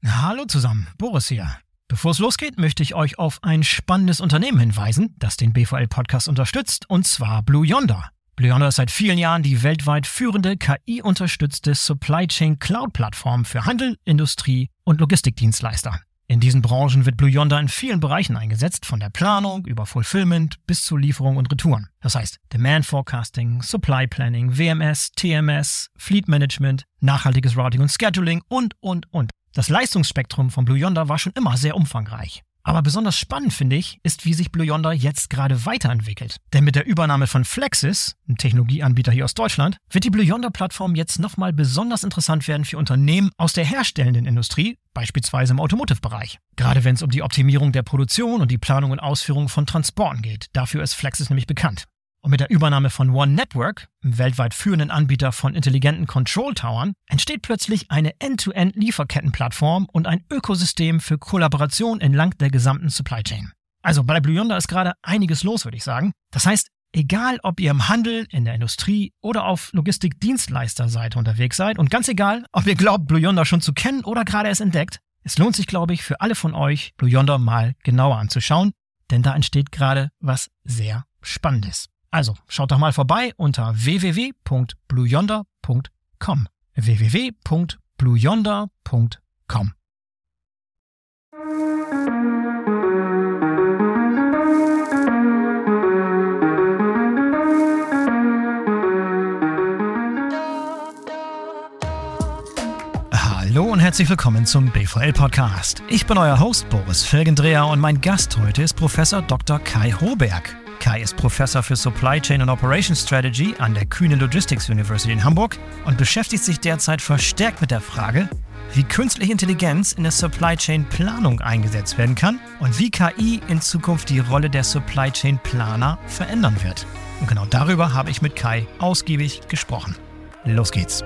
Hallo zusammen, Boris hier. Bevor es losgeht, möchte ich euch auf ein spannendes Unternehmen hinweisen, das den BVL-Podcast unterstützt, und zwar Blue Yonder. Blue Yonder ist seit vielen Jahren die weltweit führende KI-unterstützte Supply Chain Cloud-Plattform für Handel, Industrie und Logistikdienstleister. In diesen Branchen wird Blue Yonder in vielen Bereichen eingesetzt, von der Planung über Fulfillment bis zur Lieferung und Retouren. Das heißt Demand Forecasting, Supply Planning, WMS, TMS, Fleet Management, nachhaltiges Routing und Scheduling und. Das Leistungsspektrum von Blue Yonder war schon immer sehr umfangreich. Aber besonders spannend finde ich, ist, wie sich Blue Yonder jetzt gerade weiterentwickelt. Denn mit der Übernahme von Flexis, einem Technologieanbieter hier aus Deutschland, wird die Blue Yonder-Plattform jetzt nochmal besonders interessant werden für Unternehmen aus der herstellenden Industrie, beispielsweise im Automotive-Bereich. Gerade wenn es um die Optimierung der Produktion und die Planung und Ausführung von Transporten geht. Dafür ist Flexis nämlich bekannt. Und mit der Übernahme von One Network, einem weltweit führenden Anbieter von intelligenten Control-Towern, entsteht plötzlich eine End-to-End-Lieferkettenplattform und ein Ökosystem für Kollaboration entlang der gesamten Supply Chain. Also bei Blue Yonder ist gerade einiges los, würde ich sagen. Das heißt, egal ob ihr im Handel, in der Industrie oder auf Logistikdienstleisterseite unterwegs seid und ganz egal, ob ihr glaubt, Blue Yonder schon zu kennen oder gerade erst entdeckt, es lohnt sich, glaube ich, für alle von euch, Blue Yonder mal genauer anzuschauen, denn da entsteht gerade was sehr Spannendes. Also, schaut doch mal vorbei unter www.blueyonder.com. www.blueyonder.com. Hallo und herzlich willkommen zum BVL-Podcast. Ich bin euer Host Boris Felgendreher und mein Gast heute ist Professor Dr. Kai Hoberg. Kai ist Professor für Supply Chain und Operations Strategy an der Kühne Logistics University in Hamburg und beschäftigt sich derzeit verstärkt mit der Frage, wie künstliche Intelligenz in der Supply Chain Planung eingesetzt werden kann und wie KI in Zukunft die Rolle der Supply Chain Planer verändern wird. Und genau darüber habe ich mit Kai ausgiebig gesprochen. Los geht's.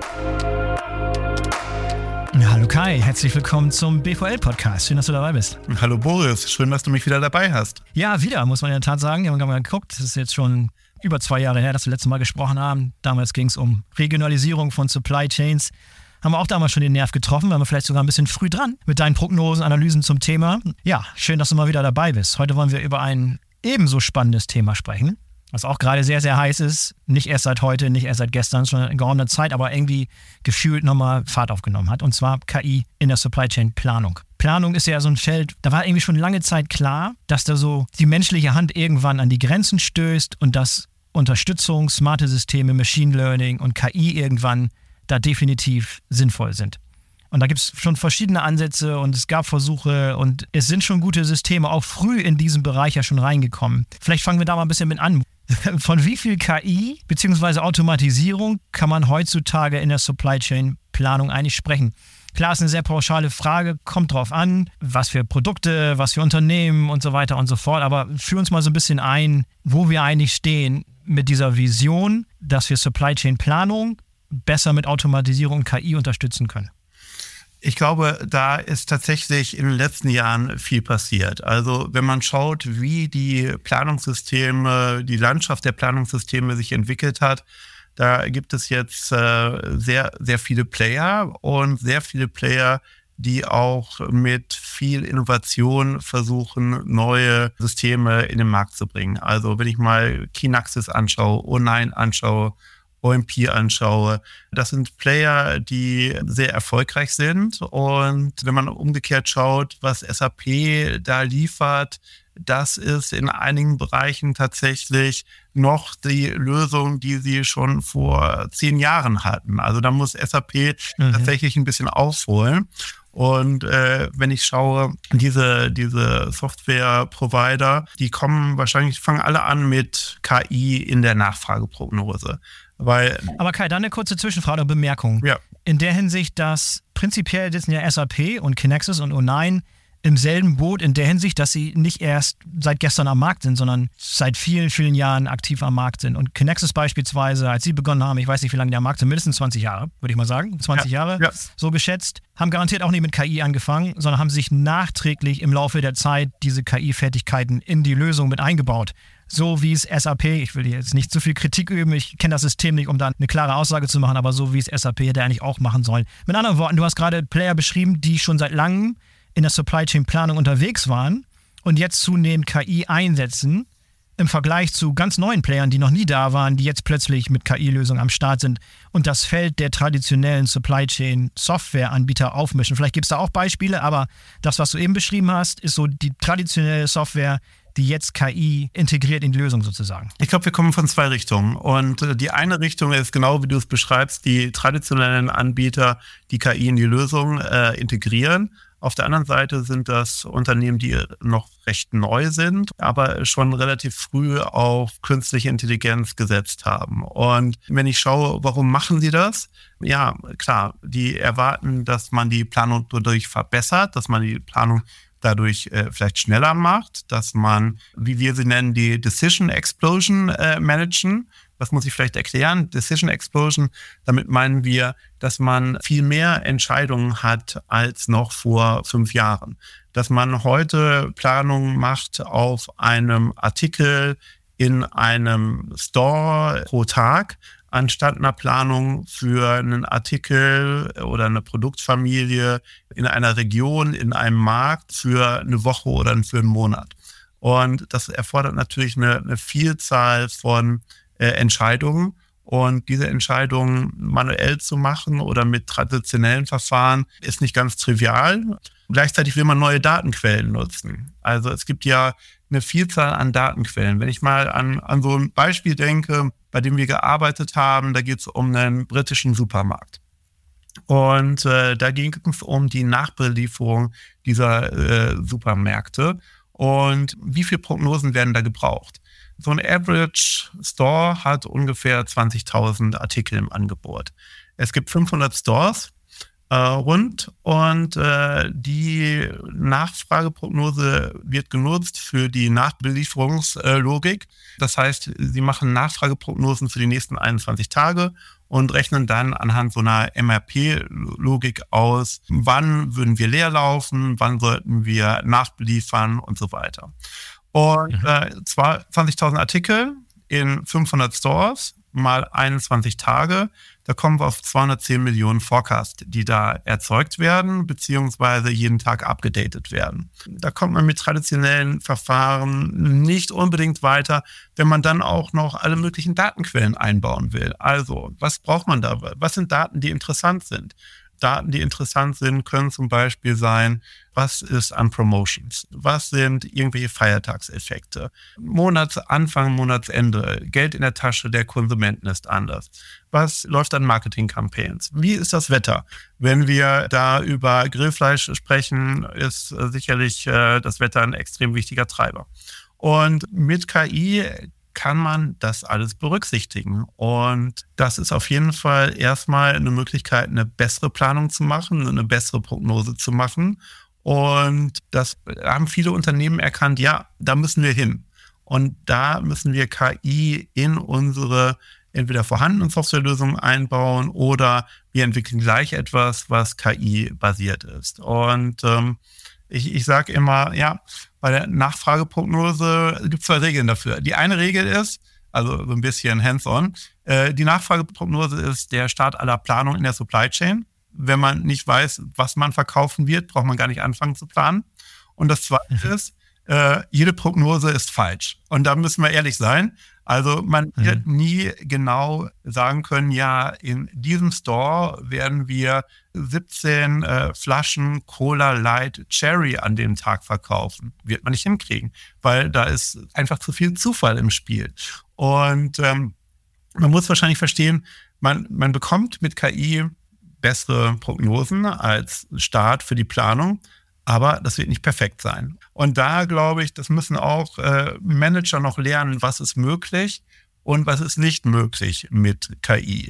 Hallo Kai, herzlich willkommen zum BVL-Podcast. Schön, dass du dabei bist. Hallo Boris, schön, dass du mich wieder dabei hast. Ja, wieder, muss man in der Tat sagen. Wir haben mal geguckt, das ist jetzt schon über 2 Jahre her, dass wir letztes Mal gesprochen haben. Damals ging es um Regionalisierung von Supply Chains. Haben wir auch damals schon den Nerv getroffen, waren wir vielleicht sogar ein bisschen früh dran mit deinen Prognosen, Analysen zum Thema. Ja, schön, dass du mal wieder dabei bist. Heute wollen wir über ein ebenso spannendes Thema sprechen, was auch gerade sehr, sehr heiß ist. Nicht erst seit heute, nicht erst seit gestern, schon in geraumer Zeit, aber irgendwie gefühlt nochmal Fahrt aufgenommen hat. Und zwar KI in der Supply Chain Planung. Planung ist ja so ein Feld, da war irgendwie schon lange Zeit klar, dass da so die menschliche Hand irgendwann an die Grenzen stößt und dass Unterstützung, smarte Systeme, Machine Learning und KI irgendwann da definitiv sinnvoll sind. Und da gibt es schon verschiedene Ansätze und es gab Versuche und es sind schon gute Systeme auch früh in diesem Bereich ja schon reingekommen. Vielleicht fangen wir da mal ein bisschen mit an. Von wie viel KI bzw. Automatisierung kann man heutzutage in der Supply Chain Planung eigentlich sprechen? Klar, ist eine sehr pauschale Frage, kommt drauf an, was für Produkte, was für Unternehmen und so weiter und so fort. Aber führ uns mal so ein bisschen ein, wo wir eigentlich stehen mit dieser Vision, dass wir Supply Chain Planung besser mit Automatisierung und KI unterstützen können. Ich glaube, da ist tatsächlich in den letzten Jahren viel passiert. Also wenn man schaut, wie die Planungssysteme, die Landschaft der Planungssysteme sich entwickelt hat, da gibt es jetzt sehr, sehr viele Player und sehr viele Player, die auch mit viel Innovation versuchen, neue Systeme in den Markt zu bringen. Also wenn ich mal Kinaxis anschaue, O9 anschaue, OMP anschaue. Das sind Player, die sehr erfolgreich sind. Und wenn man umgekehrt schaut, was SAP da liefert, das ist in einigen Bereichen tatsächlich noch die Lösung, die sie schon vor 10 Jahren hatten. Also da muss SAP tatsächlich ein bisschen aufholen. Und wenn ich schaue, diese Software-Provider, die fangen alle an mit KI in der Nachfrageprognose. Aber Kai, dann eine kurze Zwischenfrage oder Bemerkung. Ja. In der Hinsicht, dass prinzipiell sitzen ja SAP und Kinaxis und O9 im selben Boot in der Hinsicht, dass sie nicht erst seit gestern am Markt sind, sondern seit vielen, vielen Jahren aktiv am Markt sind. Und Kinaxis beispielsweise, als sie begonnen haben, ich weiß nicht, wie lange die am Markt sind, mindestens 20 Jahre, würde ich mal sagen, 20 Jahre, so geschätzt, haben garantiert auch nicht mit KI angefangen, sondern haben sich nachträglich im Laufe der Zeit diese KI-Fertigkeiten in die Lösung mit eingebaut. So wie es SAP, ich will jetzt nicht zu viel Kritik üben, ich kenne das System nicht, um da eine klare Aussage zu machen, aber so wie es SAP hätte eigentlich auch machen sollen. Mit anderen Worten, du hast gerade Player beschrieben, die schon seit langem in der Supply Chain Planung unterwegs waren und jetzt zunehmend KI einsetzen, im Vergleich zu ganz neuen Playern, die noch nie da waren, die jetzt plötzlich mit KI-Lösungen am Start sind und das Feld der traditionellen Supply Chain Software-Anbieter aufmischen. Vielleicht gibt es da auch Beispiele, aber das, was du eben beschrieben hast, ist so die traditionelle Software, die jetzt KI integriert in die Lösung sozusagen. Ich glaube, wir kommen von zwei Richtungen. Und die eine Richtung ist genau, wie du es beschreibst, die traditionellen Anbieter, die KI in die Lösung integrieren. Auf der anderen Seite sind das Unternehmen, die noch recht neu sind, aber schon relativ früh auf künstliche Intelligenz gesetzt haben. Und wenn ich schaue, warum machen sie das? Ja, klar, die erwarten, dass man die Planung dadurch verbessert, dass man die Planung dadurch vielleicht schneller macht, dass man, wie wir sie nennen, die Decision Explosion managen. Das muss ich vielleicht erklären. Decision Explosion, damit meinen wir, dass man viel mehr Entscheidungen hat als noch vor 5 Jahren. Dass man heute Planungen macht auf einem Artikel in einem Store pro Tag, anstatt einer Planung für einen Artikel oder eine Produktfamilie in einer Region, in einem Markt für eine Woche oder für einen Monat. Und das erfordert natürlich eine Vielzahl von Entscheidungen. Und diese Entscheidungen manuell zu machen oder mit traditionellen Verfahren ist nicht ganz trivial. Gleichzeitig will man neue Datenquellen nutzen. Also es gibt ja eine Vielzahl an Datenquellen. Wenn ich mal an so ein Beispiel denke, bei dem wir gearbeitet haben, da geht es um einen britischen Supermarkt. Und da ging es um die Nachbelieferung dieser Supermärkte. Und wie viele Prognosen werden da gebraucht? So ein Average Store hat ungefähr 20.000 Artikel im Angebot. Es gibt 500 Stores rund und die Nachfrageprognose wird genutzt für die Nachbelieferungslogik. Das heißt, sie machen Nachfrageprognosen für die nächsten 21 Tage und rechnen dann anhand so einer MRP-Logik aus, wann würden wir leer laufen, wann sollten wir nachbeliefern und so weiter. Und 20.000 Artikel in 500 Stores mal 21 Tage, da kommen wir auf 210 Millionen Forecast, die da erzeugt werden, beziehungsweise jeden Tag abgedatet werden. Da kommt man mit traditionellen Verfahren nicht unbedingt weiter, wenn man dann auch noch alle möglichen Datenquellen einbauen will. Also, was braucht man da? Was sind Daten, die interessant sind? Daten, die interessant sind, können zum Beispiel sein, was ist an Promotions? Was sind irgendwelche Feiertagseffekte? Monatsanfang, Monatsende, Geld in der Tasche der Konsumenten ist anders. Was läuft an Marketing-Campaigns? Wie ist das Wetter? Wenn wir da über Grillfleisch sprechen, ist sicherlich das Wetter ein extrem wichtiger Treiber. Und mit KI kann man das alles berücksichtigen. Und das ist auf jeden Fall erstmal eine Möglichkeit, eine bessere Planung zu machen, eine bessere Prognose zu machen. Und das haben viele Unternehmen erkannt, ja, da müssen wir hin. Und da müssen wir KI in unsere entweder vorhandenen Softwarelösungen einbauen oder wir entwickeln gleich etwas, was KI-basiert ist. Und ich sage immer, ja, bei der Nachfrageprognose gibt es 2 Regeln dafür. Die eine Regel ist, also so ein bisschen hands-on, die Nachfrageprognose ist der Start aller Planung in der Supply Chain. Wenn man nicht weiß, was man verkaufen wird, braucht man gar nicht anfangen zu planen. Und das Zweite ist, jede Prognose ist falsch. Und da müssen wir ehrlich sein. Also man wird nie genau sagen können, ja, in diesem Store werden wir 17 Flaschen Cola Light Cherry an dem Tag verkaufen. Wird man nicht hinkriegen, weil da ist einfach zu viel Zufall im Spiel. Und man muss wahrscheinlich verstehen, man bekommt mit KI bessere Prognosen als Start für die Planung, aber das wird nicht perfekt sein. Und da glaube ich, das müssen auch Manager noch lernen, was ist möglich und was ist nicht möglich mit KI.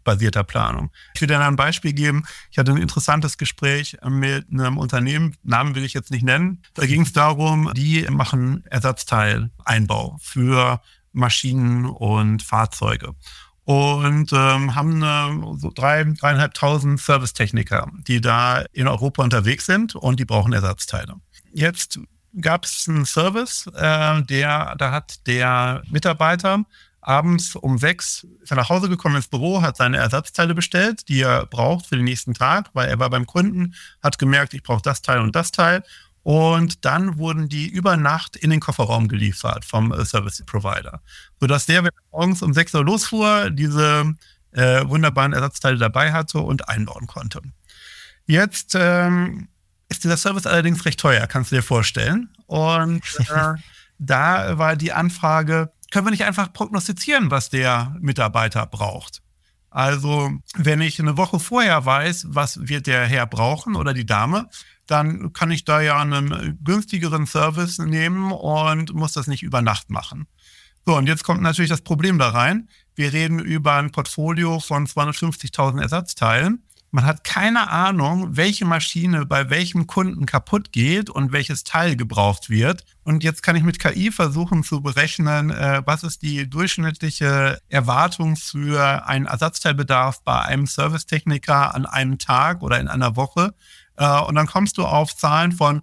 basierter Planung. Ich will dir ein Beispiel geben. Ich hatte ein interessantes Gespräch mit einem Unternehmen, Namen will ich jetzt nicht nennen. Da ging es darum, die machen Ersatzteileinbau für Maschinen und Fahrzeuge. Und haben so 3.500 Servicetechniker, die da in Europa unterwegs sind und die brauchen Ersatzteile. Jetzt gab es einen Service, da hat der Mitarbeiter abends um 6 ist er nach Hause gekommen ins Büro, hat seine Ersatzteile bestellt, die er braucht für den nächsten Tag, weil er war beim Kunden, hat gemerkt, ich brauche das Teil und das Teil. Und dann wurden die über Nacht in den Kofferraum geliefert vom Service Provider, sodass der, wenn er morgens um 6 Uhr losfuhr, diese wunderbaren Ersatzteile dabei hatte und einbauen konnte. Jetzt ist dieser Service allerdings recht teuer, kannst du dir vorstellen. Und da war die Anfrage, können wir nicht einfach prognostizieren, was der Mitarbeiter braucht? Also, wenn ich eine Woche vorher weiß, was wird der Herr brauchen oder die Dame, dann kann ich da ja einen günstigeren Service nehmen und muss das nicht über Nacht machen. So, und jetzt kommt natürlich das Problem da rein. Wir reden über ein Portfolio von 250.000 Ersatzteilen. Man hat keine Ahnung, welche Maschine bei welchem Kunden kaputt geht und welches Teil gebraucht wird. Und jetzt kann ich mit KI versuchen zu berechnen, was ist die durchschnittliche Erwartung für einen Ersatzteilbedarf bei einem Servicetechniker an einem Tag oder in einer Woche. Und dann kommst du auf Zahlen von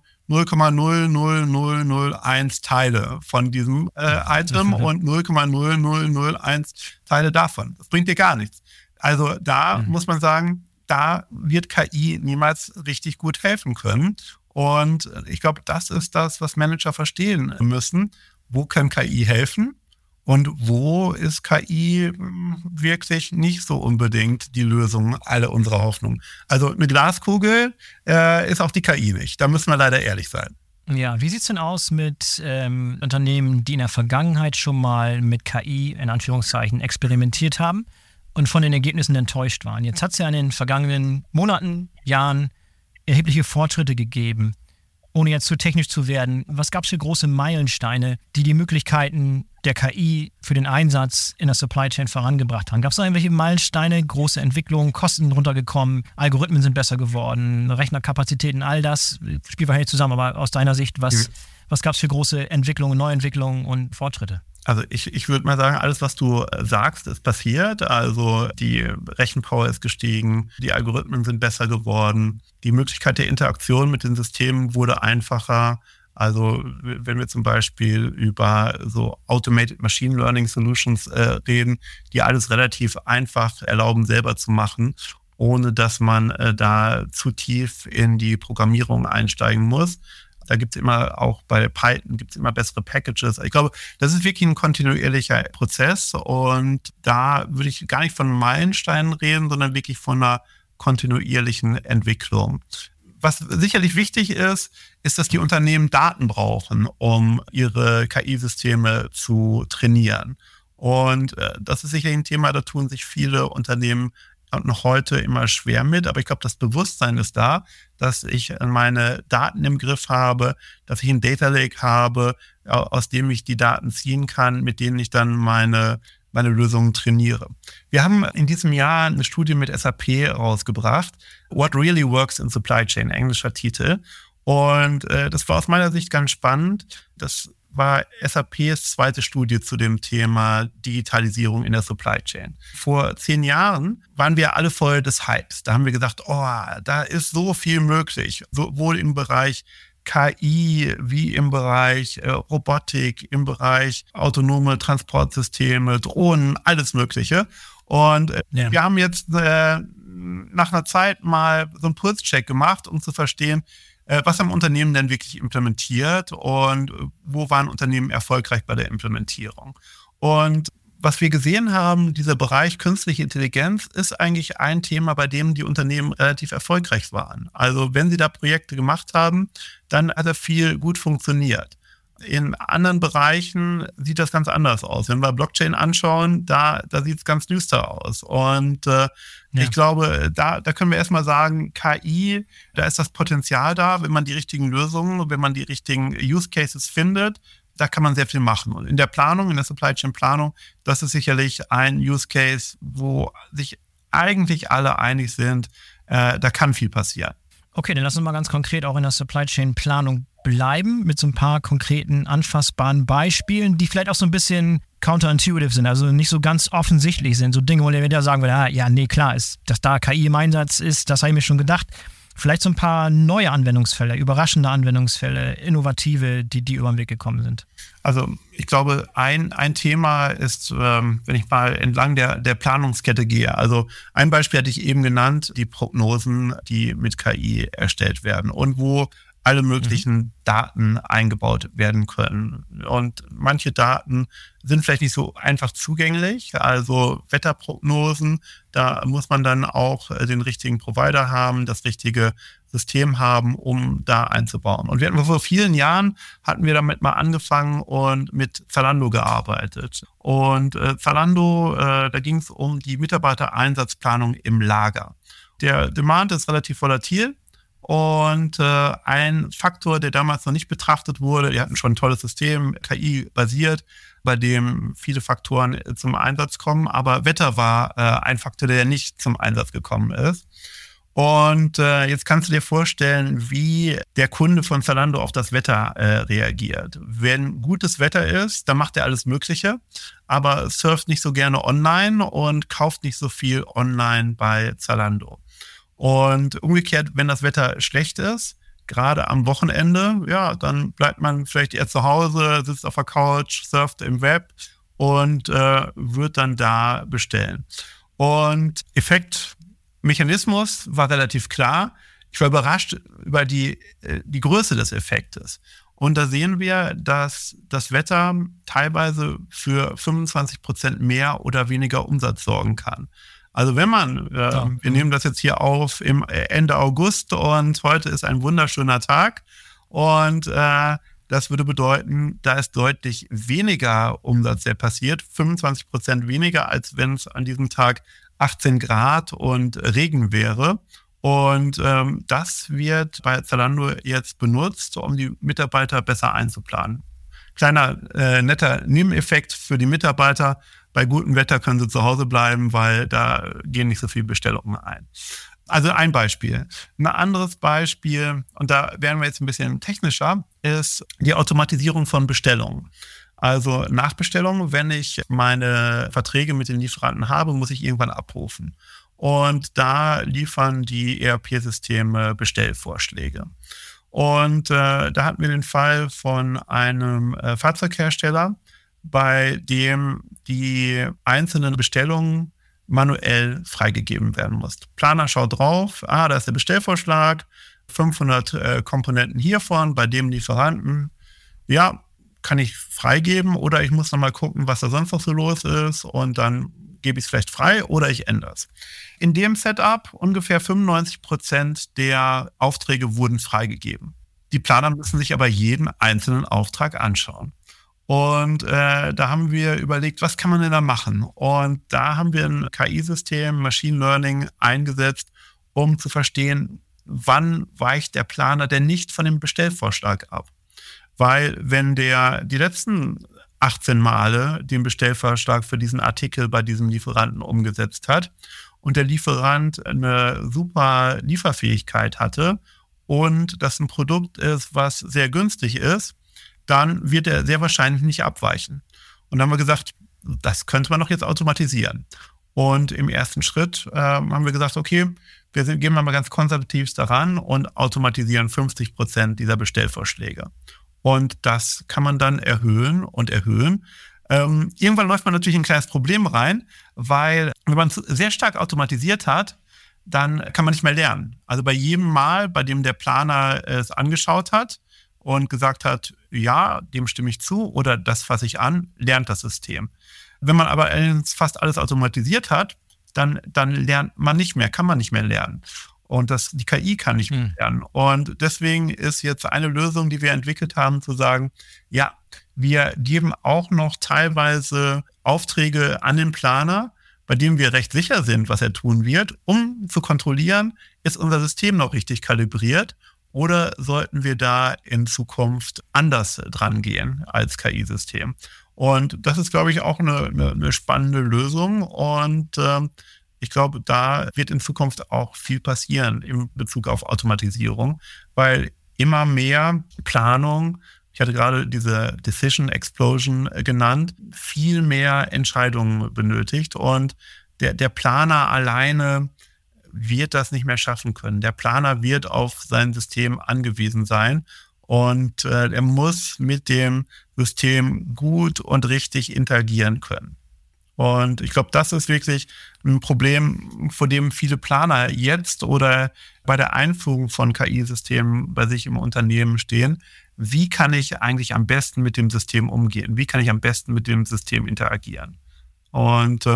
0,00001 Teile von diesem Item und 0,00001 Teile davon. Das bringt dir gar nichts. Also da muss man sagen, da wird KI niemals richtig gut helfen können. Und ich glaube, das ist das, was Manager verstehen müssen. Wo kann KI helfen? Und wo ist KI wirklich nicht so unbedingt die Lösung aller unserer Hoffnung? Also eine Glaskugel ist auch die KI nicht. Da müssen wir leider ehrlich sein. Ja, wie sieht es denn aus mit Unternehmen, die in der Vergangenheit schon mal mit KI in Anführungszeichen experimentiert haben und von den Ergebnissen enttäuscht waren? Jetzt hat es ja in den vergangenen Monaten, Jahren erhebliche Fortschritte gegeben. Ohne jetzt zu technisch zu werden, was gab es für große Meilensteine, die die Möglichkeiten der KI für den Einsatz in der Supply Chain vorangebracht haben? Gab es da irgendwelche Meilensteine, große Entwicklungen, Kosten runtergekommen, Algorithmen sind besser geworden, Rechnerkapazitäten, all das spielt wahrscheinlich zusammen. Aber aus deiner Sicht, was gab es für große Entwicklungen, Neuentwicklungen und Fortschritte? Also ich würde mal sagen, alles, was du sagst, ist passiert. Also die Rechenpower ist gestiegen, die Algorithmen sind besser geworden, die Möglichkeit der Interaktion mit den Systemen wurde einfacher. Also wenn wir zum Beispiel über so Automated Machine Learning Solutions reden, die alles relativ einfach erlauben, selber zu machen, ohne dass man da zu tief in die Programmierung einsteigen muss. Da gibt es immer, auch bei Python gibt es immer bessere Packages. Ich glaube, das ist wirklich ein kontinuierlicher Prozess und da würde ich gar nicht von Meilensteinen reden, sondern wirklich von einer kontinuierlichen Entwicklung. Was sicherlich wichtig ist, dass die Unternehmen Daten brauchen, um ihre KI-Systeme zu trainieren. Und das ist sicherlich ein Thema, da tun sich viele Unternehmen noch heute immer schwer mit, aber ich glaube, das Bewusstsein ist da, dass ich meine Daten im Griff habe, dass ich ein Data Lake habe, aus dem ich die Daten ziehen kann, mit denen ich dann meine Lösungen trainiere. Wir haben in diesem Jahr eine Studie mit SAP rausgebracht, What Really Works in Supply Chain, englischer Titel. Und das war aus meiner Sicht ganz spannend. Das war SAPs zweite Studie zu dem Thema Digitalisierung in der Supply Chain. Vor 10 Jahren waren wir alle voll des Hypes. Da haben wir gesagt, da ist so viel möglich, sowohl im Bereich KI wie im Bereich Robotik, im Bereich autonome Transportsysteme, Drohnen, alles Mögliche. Und wir haben jetzt nach einer Zeit mal so einen Pulscheck gemacht, um zu verstehen, was haben Unternehmen denn wirklich implementiert und wo waren Unternehmen erfolgreich bei der Implementierung? Und was wir gesehen haben, dieser Bereich künstliche Intelligenz ist eigentlich ein Thema, bei dem die Unternehmen relativ erfolgreich waren. Also wenn sie da Projekte gemacht haben, dann hat da viel gut funktioniert. In anderen Bereichen sieht das ganz anders aus. Wenn wir Blockchain anschauen, da sieht es ganz düster aus. Und ich glaube, da können wir erstmal sagen, KI, da ist das Potenzial da, wenn man die richtigen Lösungen, wenn man die richtigen Use Cases findet, da kann man sehr viel machen. Und in der Planung, in der Supply Chain Planung, das ist sicherlich ein Use Case, wo sich eigentlich alle einig sind, da kann viel passieren. Okay, dann lass uns mal ganz konkret auch in der Supply Chain Planung bleiben mit so ein paar konkreten, anfassbaren Beispielen, die vielleicht auch so ein bisschen counterintuitive sind, also nicht so ganz offensichtlich sind. So Dinge, wo wir da sagen würden, ja, nee, klar, dass da KI im Einsatz ist, das habe ich mir schon gedacht. Vielleicht so ein paar neue Anwendungsfälle, überraschende Anwendungsfälle, innovative, die über den Weg gekommen sind. Also ich glaube, ein Thema ist, wenn ich mal entlang der Planungskette gehe. Also ein Beispiel hatte ich eben genannt, die Prognosen, die mit KI erstellt werden und wo alle möglichen Daten eingebaut werden können. Und manche Daten sind vielleicht nicht so einfach zugänglich. Also Wetterprognosen, da muss man dann auch den richtigen Provider haben, das richtige System haben, um da einzubauen. Und vor vielen Jahren hatten wir damit mal angefangen und mit Zalando gearbeitet. Und Zalando, da ging es um die Mitarbeitereinsatzplanung im Lager. Der Demand ist relativ volatil. Und ein Faktor, der damals noch nicht betrachtet wurde, die hatten schon ein tolles System, KI-basiert, bei dem viele Faktoren zum Einsatz kommen, aber Wetter war ein Faktor, der nicht zum Einsatz gekommen ist. Und jetzt kannst du dir vorstellen, wie der Kunde von Zalando auf das Wetter reagiert. Wenn gutes Wetter ist, dann macht er alles Mögliche, aber surft nicht so gerne online und kauft nicht so viel online bei Zalando. Und umgekehrt, wenn das Wetter schlecht ist, gerade am Wochenende, ja, dann bleibt man vielleicht eher zu Hause, sitzt auf der Couch, surft im Web und wird dann da bestellen. Und Effektmechanismus war relativ klar. Ich war überrascht über die Größe des Effektes. Und da sehen wir, dass das Wetter teilweise für 25% mehr oder weniger Umsatz sorgen kann. Also wenn man, wir nehmen das jetzt hier auf im Ende August und heute ist ein wunderschöner Tag und das würde bedeuten, da ist deutlich weniger Umsatz, der passiert, 25% weniger, als wenn es an diesem Tag 18 Grad und Regen wäre. Und das wird bei Zalando jetzt benutzt, um die Mitarbeiter besser einzuplanen. Kleiner netter Nebeneffekt für die Mitarbeiter. Bei gutem Wetter können sie zu Hause bleiben, weil da gehen nicht so viele Bestellungen ein. Also ein Beispiel. Ein anderes Beispiel, und da werden wir jetzt ein bisschen technischer, ist die Automatisierung von Bestellungen. Also Nachbestellungen, wenn ich meine Verträge mit den Lieferanten habe, muss ich irgendwann abrufen. Und da liefern die ERP-Systeme Bestellvorschläge. Und da hatten wir den Fall von einem Fahrzeughersteller, bei dem die einzelnen Bestellungen manuell freigegeben werden muss. Planer schaut drauf, da ist der Bestellvorschlag, 500 Komponenten hiervon, bei dem Lieferanten, ja, kann ich freigeben oder ich muss nochmal gucken, was da sonst noch so los ist und dann gebe ich es vielleicht frei oder ich ändere es. In dem Setup ungefähr 95% der Aufträge wurden freigegeben. Die Planer müssen sich aber jeden einzelnen Auftrag anschauen. Und da haben wir überlegt, was kann man denn da machen? Und da haben wir ein KI-System, Machine Learning eingesetzt, um zu verstehen, wann weicht der Planer denn nicht von dem Bestellvorschlag ab. Weil wenn der die letzten 18 Male den Bestellvorschlag für diesen Artikel bei diesem Lieferanten umgesetzt hat und der Lieferant eine super Lieferfähigkeit hatte und das ein Produkt ist, was sehr günstig ist, dann wird er sehr wahrscheinlich nicht abweichen. Und dann haben wir gesagt, das könnte man doch jetzt automatisieren. Und im ersten Schritt haben wir gesagt, okay, gehen wir mal ganz konservativ daran und automatisieren 50% dieser Bestellvorschläge. Und das kann man dann erhöhen und erhöhen. Irgendwann läuft man natürlich in ein kleines Problem rein, weil wenn man es sehr stark automatisiert hat, dann kann man nicht mehr lernen. Also bei jedem Mal, bei dem der Planer es angeschaut hat und gesagt hat, ja, dem stimme ich zu oder das fasse ich an, lernt das System. Wenn man aber fast alles automatisiert hat, dann lernt man nicht mehr, kann man nicht mehr lernen. Und die KI kann nicht mehr lernen. Und deswegen ist jetzt eine Lösung, die wir entwickelt haben, zu sagen, ja, wir geben auch noch teilweise Aufträge an den Planer, bei dem wir recht sicher sind, was er tun wird, um zu kontrollieren, ist unser System noch richtig kalibriert oder sollten wir da in Zukunft anders dran gehen als KI-System. Und das ist, glaube ich, auch eine spannende Lösung. Und Ich glaube, da wird in Zukunft auch viel passieren in Bezug auf Automatisierung, weil immer mehr Planung, ich hatte gerade diese Decision Explosion genannt, viel mehr Entscheidungen benötigt und der Planer alleine wird das nicht mehr schaffen können. Der Planer wird auf sein System angewiesen sein und er muss mit dem System gut und richtig interagieren können. Und ich glaube, das ist wirklich ein Problem, vor dem viele Planer jetzt oder bei der Einführung von KI-Systemen bei sich im Unternehmen stehen. Wie kann ich eigentlich am besten mit dem System umgehen? Wie kann ich am besten mit dem System interagieren? Und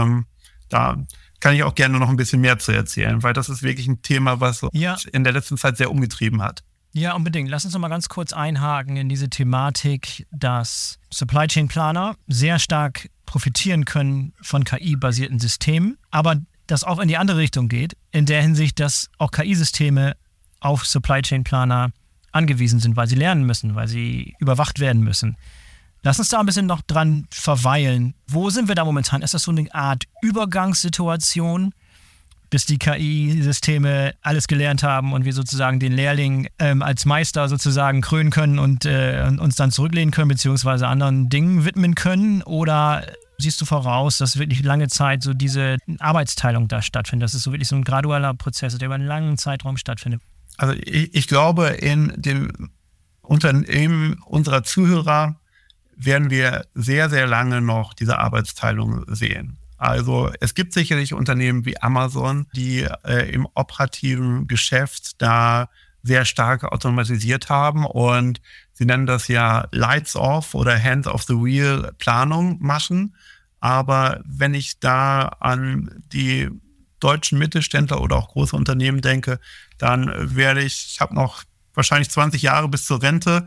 da kann ich auch gerne noch ein bisschen mehr zu erzählen, weil das ist wirklich ein Thema, was uns in der letzten Zeit sehr umgetrieben hat. Ja, unbedingt. Lass uns noch mal ganz kurz einhaken in diese Thematik, dass Supply Chain Planer sehr stark profitieren können von KI-basierten Systemen, aber das auch in die andere Richtung geht, in der Hinsicht, dass auch KI-Systeme auf Supply Chain Planer angewiesen sind, weil sie lernen müssen, weil sie überwacht werden müssen. Lass uns da ein bisschen noch dran verweilen. Wo sind wir da momentan? Ist das so eine Art Übergangssituation, bis die KI-Systeme alles gelernt haben und wir sozusagen den Lehrling als Meister sozusagen krönen können und uns dann zurücklehnen können, beziehungsweise anderen Dingen widmen können? Oder siehst du voraus, dass wirklich lange Zeit so diese Arbeitsteilung da stattfindet? Das ist so wirklich so ein gradueller Prozess, der über einen langen Zeitraum stattfindet. Also ich glaube, in dem Unternehmen unserer Zuhörer werden wir sehr, sehr lange noch diese Arbeitsteilung sehen. Also es gibt sicherlich Unternehmen wie Amazon, die im operativen Geschäft da sehr stark automatisiert haben und sie nennen das ja Lights Off oder Hands off the Wheel Planung machen. Aber wenn ich da an die deutschen Mittelständler oder auch große Unternehmen denke, dann ich habe noch wahrscheinlich 20 Jahre bis zur Rente,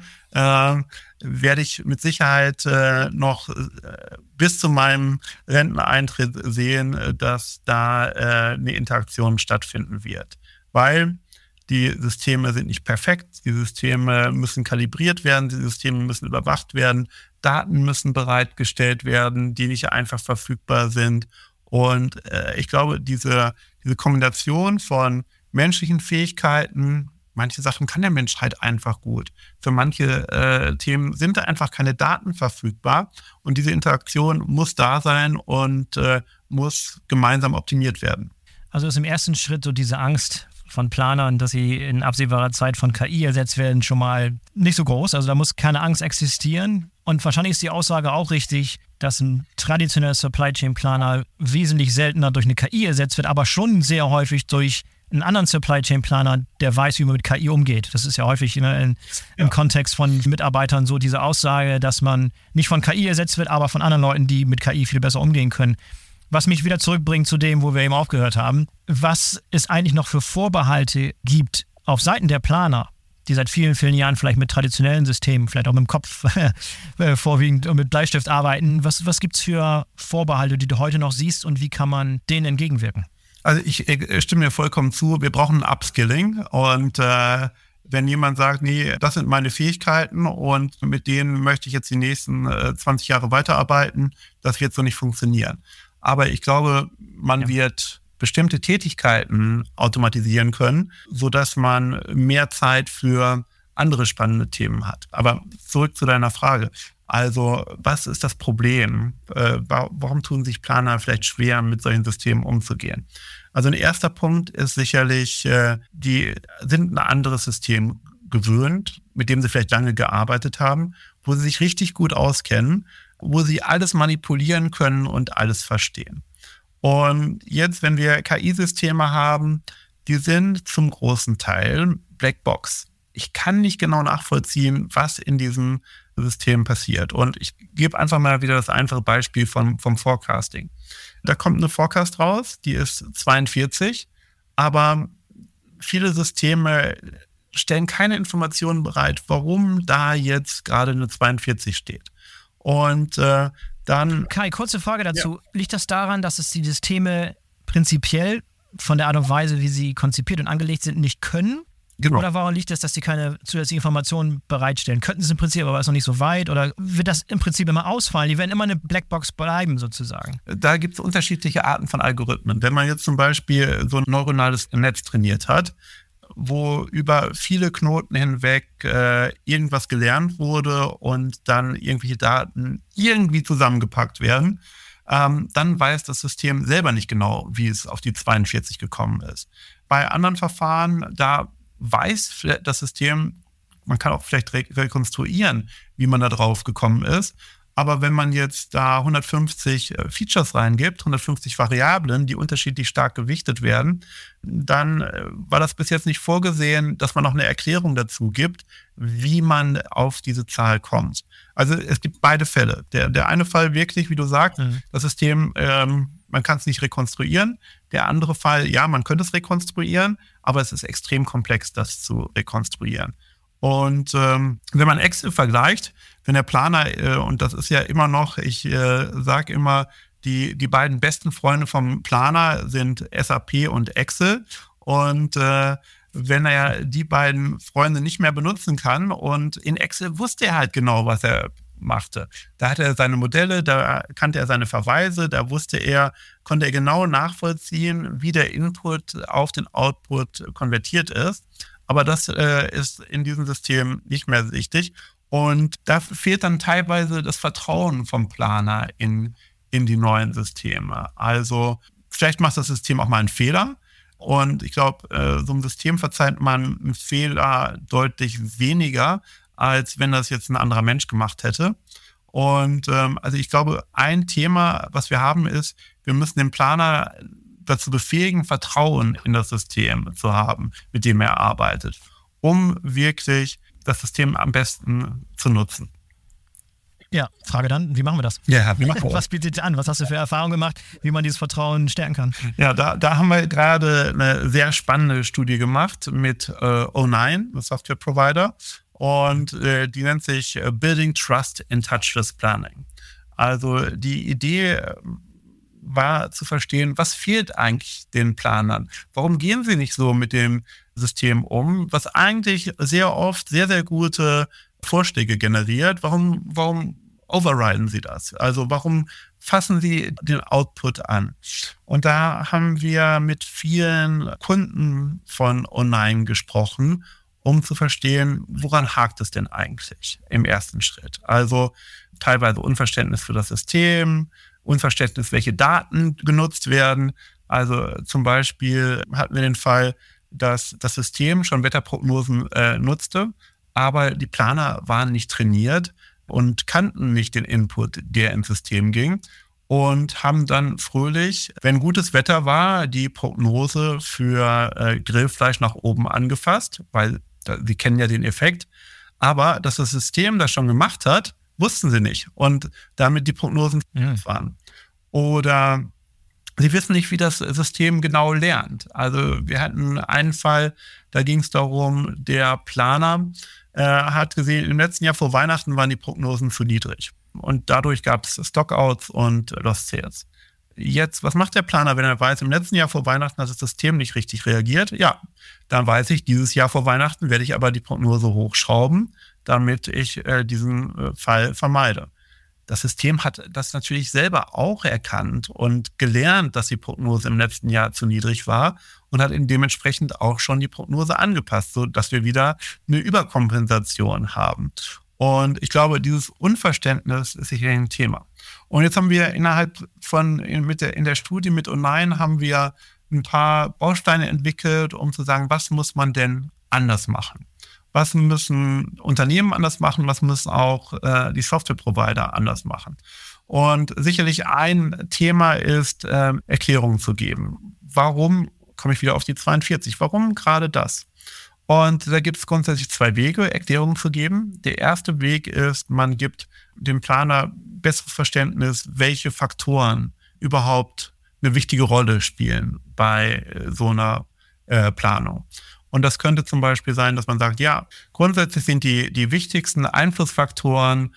werde ich mit Sicherheit noch bis zu meinem Renteneintritt sehen, dass da eine Interaktion stattfinden wird. Weil die Systeme sind nicht perfekt, die Systeme müssen kalibriert werden, die Systeme müssen überwacht werden, Daten müssen bereitgestellt werden, die nicht einfach verfügbar sind. Und ich glaube, diese Kombination von menschlichen Fähigkeiten, manche Sachen kann der Mensch halt einfach gut. Für manche Themen sind da einfach keine Daten verfügbar und diese Interaktion muss da sein und muss gemeinsam optimiert werden. Also ist im ersten Schritt so diese Angst von Planern, dass sie in absehbarer Zeit von KI ersetzt werden, schon mal nicht so groß. Also da muss keine Angst existieren. Und wahrscheinlich ist die Aussage auch richtig, dass ein traditioneller Supply Chain Planer wesentlich seltener durch eine KI ersetzt wird, aber schon sehr häufig durch einen anderen Supply Chain Planer, der weiß, wie man mit KI umgeht. Das ist ja häufig im Kontext von Mitarbeitern so diese Aussage, dass man nicht von KI ersetzt wird, aber von anderen Leuten, die mit KI viel besser umgehen können. Was mich wieder zurückbringt zu dem, wo wir eben aufgehört haben. Was es eigentlich noch für Vorbehalte gibt auf Seiten der Planer, die seit vielen, vielen Jahren vielleicht mit traditionellen Systemen, vielleicht auch mit dem Kopf vorwiegend und mit Bleistift arbeiten. Was gibt es für Vorbehalte, die du heute noch siehst und wie kann man denen entgegenwirken? Also ich stimme dir vollkommen zu, wir brauchen ein Upskilling und wenn jemand sagt, nee, das sind meine Fähigkeiten und mit denen möchte ich jetzt die nächsten 20 Jahre weiterarbeiten, das wird so nicht funktionieren. Aber ich glaube, man wird bestimmte Tätigkeiten automatisieren können, sodass man mehr Zeit für andere spannende Themen hat. Aber zurück zu deiner Frage. Also, was ist das Problem? Warum tun sich Planer vielleicht schwer, mit solchen Systemen umzugehen? Also ein erster Punkt ist sicherlich, die sind ein anderes System gewöhnt, mit dem sie vielleicht lange gearbeitet haben, wo sie sich richtig gut auskennen, wo sie alles manipulieren können und alles verstehen. Und jetzt, wenn wir KI-Systeme haben, die sind zum großen Teil Blackbox. Ich kann nicht genau nachvollziehen, was in diesem System passiert. Und ich gebe einfach mal wieder das einfache Beispiel vom Forecasting. Da kommt eine Forecast raus, die ist 42, aber viele Systeme stellen keine Informationen bereit, warum da jetzt gerade eine 42 steht. Und dann... Kai, kurze Frage dazu. Ja. Liegt das daran, dass es die Systeme prinzipiell von der Art und Weise, wie sie konzipiert und angelegt sind, nicht können? Genau. Oder woran liegt es, dass die keine zusätzlichen Informationen bereitstellen? Könnten sie es im Prinzip, aber ist noch nicht so weit? Oder wird das im Prinzip immer ausfallen? Die werden immer eine Blackbox bleiben sozusagen. Da gibt es unterschiedliche Arten von Algorithmen. Wenn man jetzt zum Beispiel so ein neuronales Netz trainiert hat, wo über viele Knoten hinweg irgendwas gelernt wurde und dann irgendwelche Daten irgendwie zusammengepackt werden, dann weiß das System selber nicht genau, wie es auf die 42 gekommen ist. Bei anderen Verfahren, da weiß das System, man kann auch vielleicht rekonstruieren, wie man da drauf gekommen ist. Aber wenn man jetzt da 150 Features reingibt, 150 Variablen, die unterschiedlich stark gewichtet werden, dann war das bis jetzt nicht vorgesehen, dass man noch eine Erklärung dazu gibt, wie man auf diese Zahl kommt. Also es gibt beide Fälle. Der eine Fall wirklich, wie du sagst, das System, man kann es nicht rekonstruieren. Der andere Fall, ja, man könnte es rekonstruieren, aber es ist extrem komplex, das zu rekonstruieren. Und wenn man Excel vergleicht, wenn der Planer, und das ist ja immer noch, ich sage immer, die beiden besten Freunde vom Planer sind SAP und Excel. Und wenn er die beiden Freunde nicht mehr benutzen kann, und in Excel wusste er halt genau, was er machte. Da hatte er seine Modelle, da kannte er seine Verweise, da konnte er genau nachvollziehen, wie der Input auf den Output konvertiert ist. Aber das ist in diesem System nicht mehr wichtig. Und da fehlt dann teilweise das Vertrauen vom Planer in die neuen Systeme. Also vielleicht macht das System auch mal einen Fehler. Und ich glaube, so einem System verzeiht man einen Fehler deutlich weniger, als wenn das jetzt ein anderer Mensch gemacht hätte. Und also ich glaube, ein Thema, was wir haben, ist, wir müssen den Planer dazu befähigen, Vertrauen in das System zu haben, mit dem er arbeitet, um wirklich das System am besten zu nutzen. Ja, Frage dann, wie machen wir das? Ja, wie machen wir das? Was bietet ihr an? Was hast du für Erfahrungen gemacht, wie man dieses Vertrauen stärken kann? Ja, da haben wir gerade eine sehr spannende Studie gemacht mit O9, einem Software-Provider. Und die nennt sich Building Trust in Touchless Planning. Also die Idee war zu verstehen, was fehlt eigentlich den Planern? Warum gehen sie nicht so mit dem System um, was eigentlich sehr oft sehr, sehr gute Vorschläge generiert? Warum overriden sie das? Also warum fassen sie den Output an? Und da haben wir mit vielen Kunden von O9 gesprochen, um zu verstehen, woran hakt es denn eigentlich im ersten Schritt? Also teilweise Unverständnis für das System, Unverständnis, welche Daten genutzt werden. Also zum Beispiel hatten wir den Fall, dass das System schon Wetterprognosen nutzte, aber die Planer waren nicht trainiert und kannten nicht den Input, der ins System ging, und haben dann fröhlich, wenn gutes Wetter war, die Prognose für Grillfleisch nach oben angefasst, weil sie kennen ja den Effekt. Aber dass das System das schon gemacht hat, wussten sie nicht und damit die Prognosen waren. Oder sie wissen nicht, wie das System genau lernt. Also wir hatten einen Fall, da ging es darum, der Planer hat gesehen, im letzten Jahr vor Weihnachten waren die Prognosen zu niedrig. Und dadurch gab es Stockouts und Lost Sales. Jetzt, was macht der Planer, wenn er weiß, im letzten Jahr vor Weihnachten hat das System nicht richtig reagiert? Ja, dann weiß ich, dieses Jahr vor Weihnachten werde ich aber die Prognose hochschrauben, damit ich diesen Fall vermeide. Das System hat das natürlich selber auch erkannt und gelernt, dass die Prognose im letzten Jahr zu niedrig war und hat dementsprechend auch schon die Prognose angepasst, sodass wir wieder eine Überkompensation haben. Und ich glaube, dieses Unverständnis ist sicherlich ein Thema. Und jetzt haben wir in der Studie mit O9 haben wir ein paar Bausteine entwickelt, um zu sagen, was muss man denn anders machen? Was müssen Unternehmen anders machen? Was müssen auch die Software-Provider anders machen? Und sicherlich ein Thema ist, Erklärungen zu geben. Warum, komme ich wieder auf die 42, warum gerade das? Und da gibt es grundsätzlich zwei Wege, Erklärungen zu geben. Der erste Weg ist, man gibt dem Planer besseres Verständnis, welche Faktoren überhaupt eine wichtige Rolle spielen bei so einer Planung. Und das könnte zum Beispiel sein, dass man sagt, ja, grundsätzlich sind die wichtigsten Einflussfaktoren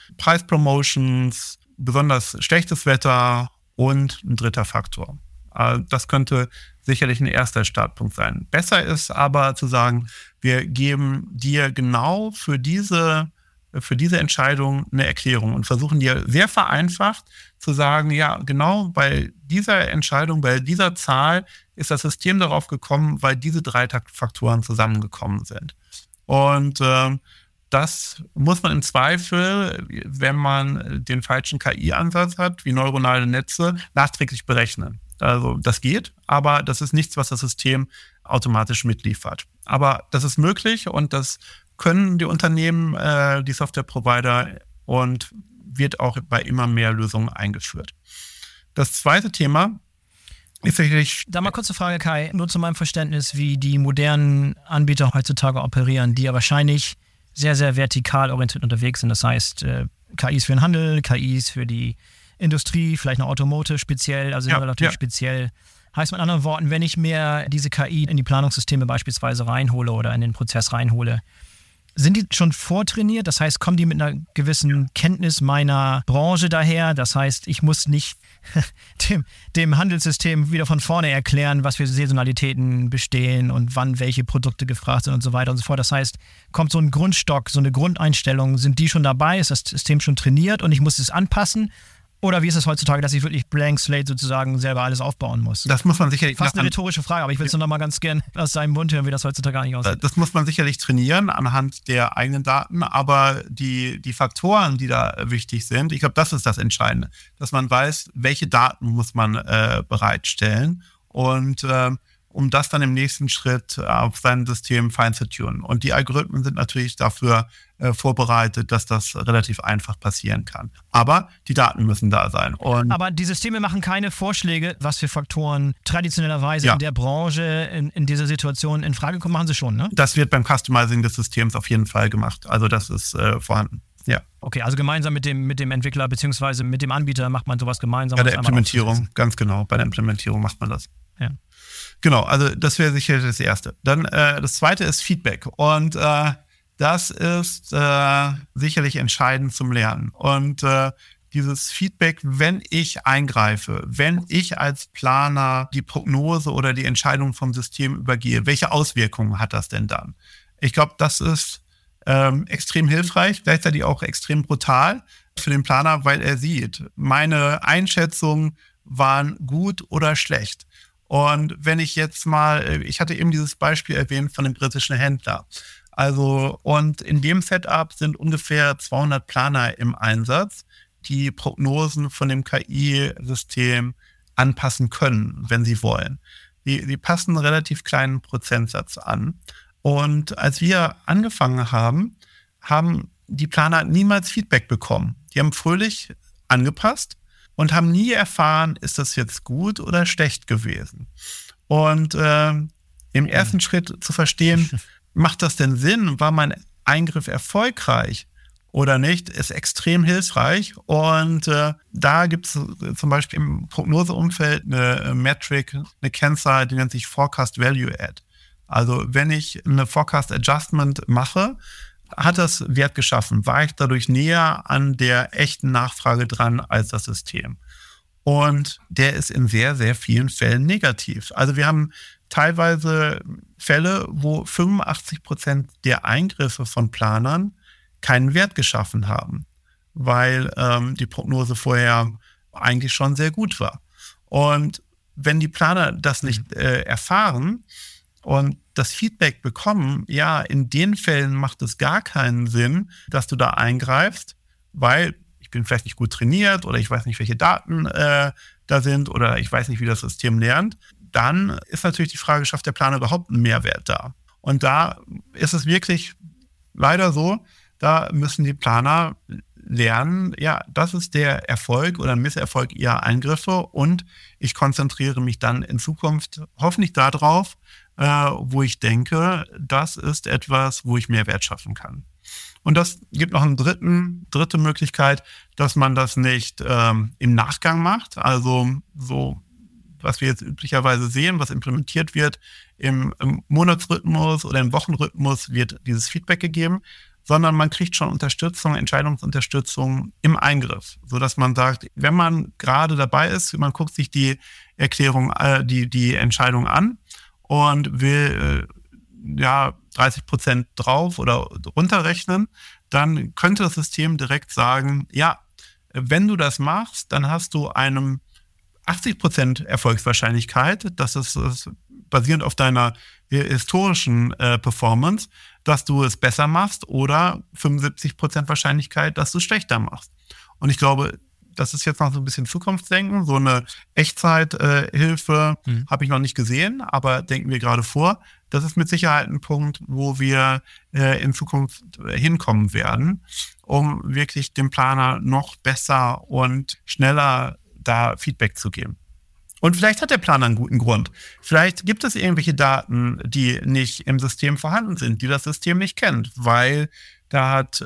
Preispromotions, besonders schlechtes Wetter und ein dritter Faktor. Das könnte sicherlich ein erster Startpunkt sein. Besser ist aber zu sagen, wir geben dir genau für diese Entscheidung eine Erklärung und versuchen dir sehr vereinfacht zu sagen, ja, genau bei dieser Entscheidung, bei dieser Zahl ist das System darauf gekommen, weil diese 3 Faktoren zusammengekommen sind. Und das muss man im Zweifel, wenn man den falschen KI-Ansatz hat, wie neuronale Netze, nachträglich berechnen. Also das geht, aber das ist nichts, was das System automatisch mitliefert. Aber das ist möglich und das können die Unternehmen, die Software-Provider, und wird auch bei immer mehr Lösungen eingeführt. Das zweite Thema ist sicherlich... Da mal kurze Frage, Kai, nur zu meinem Verständnis, wie die modernen Anbieter heutzutage operieren, die ja wahrscheinlich sehr, sehr vertikal orientiert unterwegs sind. Das heißt, KIs für den Handel, KIs für die Industrie, vielleicht noch Automotive speziell, also relativ speziell. Heißt mit anderen Worten, wenn ich mir diese KI in die Planungssysteme beispielsweise reinhole oder in den Prozess reinhole, sind die schon vortrainiert? Das heißt, kommen die mit einer gewissen Kenntnis meiner Branche daher? Das heißt, ich muss nicht dem Handelssystem wieder von vorne erklären, was für Saisonalitäten bestehen und wann welche Produkte gefragt sind und so weiter und so fort. Das heißt, kommt so ein Grundstock, so eine Grundeinstellung, sind die schon dabei? Ist das System schon trainiert und ich muss es anpassen? Oder wie ist es heutzutage, dass ich wirklich blank slate sozusagen selber alles aufbauen muss? Das muss man sicherlich... Fast eine rhetorische Frage, aber ich will es noch mal ganz gern aus seinem Mund hören, wie das heutzutage gar nicht aussieht. Das muss man sicherlich trainieren anhand der eigenen Daten, aber die Faktoren, die da wichtig sind, ich glaube, das ist das Entscheidende, dass man weiß, welche Daten muss man bereitstellen und um das dann im nächsten Schritt auf sein System fein zu tunen. Und die Algorithmen sind natürlich dafür vorbereitet, dass das relativ einfach passieren kann. Aber die Daten müssen da sein. Aber die Systeme machen keine Vorschläge, was für Faktoren traditionellerweise in der Branche in dieser Situation in Frage kommen, machen sie schon, ne? Das wird beim Customizing des Systems auf jeden Fall gemacht. Also das ist vorhanden. Ja. Okay, also gemeinsam mit dem Entwickler bzw. mit dem Anbieter macht man sowas gemeinsam. Bei der Implementierung, ganz genau. Bei der Implementierung macht man das. Ja. Genau, also das wäre sicher das Erste. Dann das Zweite ist Feedback und das ist sicherlich entscheidend zum Lernen. Und dieses Feedback, wenn ich eingreife, wenn ich als Planer die Prognose oder die Entscheidung vom System übergehe, welche Auswirkungen hat das denn dann? Ich glaube, das ist extrem hilfreich, gleichzeitig auch extrem brutal für den Planer, weil er sieht, meine Einschätzungen waren gut oder schlecht. Und wenn ich jetzt mal, ich hatte eben dieses Beispiel erwähnt von dem britischen Händler. Also, und in dem Setup sind ungefähr 200 Planer im Einsatz, die Prognosen von dem KI-System anpassen können, wenn sie wollen. Die passen einen relativ kleinen Prozentsatz an. Und als wir angefangen haben, haben die Planer niemals Feedback bekommen. Die haben fröhlich angepasst und haben nie erfahren, ist das jetzt gut oder schlecht gewesen. Und im ersten Schritt zu verstehen, macht das denn Sinn? War mein Eingriff erfolgreich oder nicht? Ist extrem hilfreich. Und da gibt es zum Beispiel im Prognoseumfeld eine Metric, eine Kennzahl, die nennt sich Forecast Value Add. Also wenn ich eine Forecast Adjustment mache, hat das Wert geschaffen? War ich dadurch näher an der echten Nachfrage dran als das System? Und der ist in sehr, sehr vielen Fällen negativ. Also wir haben teilweise Fälle, wo 85% der Eingriffe von Planern keinen Wert geschaffen haben, weil die Prognose vorher eigentlich schon sehr gut war. Und wenn die Planer das nicht erfahren und das Feedback bekommen, ja, in den Fällen macht es gar keinen Sinn, dass du da eingreifst, weil ich bin vielleicht nicht gut trainiert oder ich weiß nicht, welche Daten da sind oder ich weiß nicht, wie das System lernt, dann ist natürlich die Frage, schafft der Planer überhaupt einen Mehrwert da? Und da ist es wirklich leider so, da müssen die Planer lernen, ja, das ist der Erfolg oder Misserfolg ihrer Eingriffe und ich konzentriere mich dann in Zukunft hoffentlich darauf, wo ich denke, das ist etwas, wo ich Mehrwert schaffen kann. Und das gibt noch eine dritte Möglichkeit, dass man das nicht im Nachgang macht. Also so, was wir jetzt üblicherweise sehen, was implementiert wird, im Monatsrhythmus oder im Wochenrhythmus wird dieses Feedback gegeben. sondern man kriegt schon Unterstützung, Entscheidungsunterstützung im Eingriff, sodass man sagt, wenn man gerade dabei ist, man guckt sich die Erklärung, die Entscheidung an und will 30% drauf oder runterrechnen, dann könnte das System direkt sagen, ja, wenn du das machst, dann hast du einem 80% Erfolgswahrscheinlichkeit, das ist basierend auf deiner historischen Performance, dass du es besser machst oder 75% Wahrscheinlichkeit, dass du es schlechter machst. Und ich glaube, das ist jetzt noch so ein bisschen Zukunftsdenken. So eine Echtzeithilfe habe ich noch nicht gesehen, aber denken wir gerade vor. Das ist mit Sicherheit ein Punkt, wo wir in Zukunft hinkommen werden, um wirklich dem Planer noch besser und schneller da Feedback zu geben. Und vielleicht hat der Planer einen guten Grund. Vielleicht gibt es irgendwelche Daten, die nicht im System vorhanden sind, die das System nicht kennt, weil da hat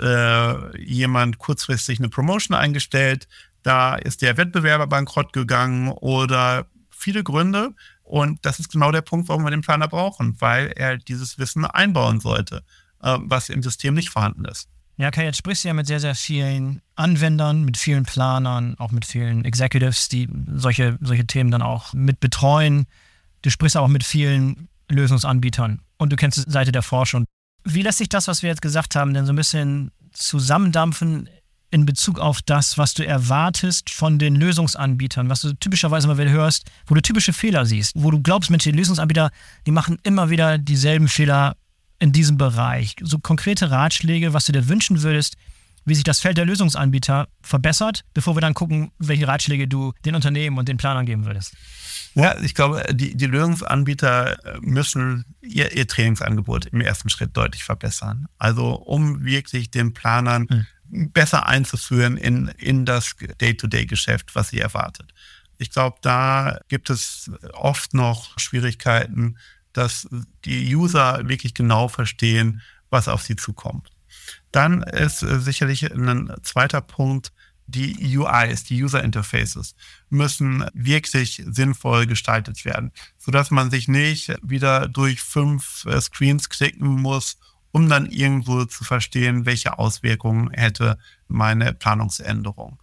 jemand kurzfristig eine Promotion eingestellt, da ist der Wettbewerber bankrott gegangen oder viele Gründe. Und das ist genau der Punkt, warum wir den Planer brauchen, weil er dieses Wissen einbauen sollte, was im System nicht vorhanden ist. Ja, Kai, jetzt sprichst du ja mit sehr, sehr vielen Anwendern, mit vielen Planern, auch mit vielen Executives, die solche Themen dann auch mit betreuen. Du sprichst auch mit vielen Lösungsanbietern und du kennst die Seite der Forschung. Wie lässt sich das, was wir jetzt gesagt haben, denn so ein bisschen zusammendampfen in Bezug auf das, was du erwartest von den Lösungsanbietern, was du typischerweise mal wieder hörst, wo du typische Fehler siehst, wo du glaubst, Mensch, die Lösungsanbieter, die machen immer wieder dieselben Fehler in diesem Bereich. So konkrete Ratschläge, was du dir wünschen würdest, wie sich das Feld der Lösungsanbieter verbessert, bevor wir dann gucken, welche Ratschläge du den Unternehmen und den Planern geben würdest. Ja, ich glaube, die Lösungsanbieter müssen ihr Trainingsangebot im ersten Schritt deutlich verbessern. Also um wirklich den Planern besser einzuführen in das Day-to-Day-Geschäft, was sie erwartet. Ich glaube, da gibt es oft noch Schwierigkeiten, dass die User wirklich genau verstehen, was auf sie zukommt. Dann ist sicherlich ein zweiter Punkt, die UIs, die User Interfaces, müssen wirklich sinnvoll gestaltet werden, sodass man sich nicht wieder durch 5 Screens klicken muss, um dann irgendwo zu verstehen, welche Auswirkungen hätte meine Planungsänderung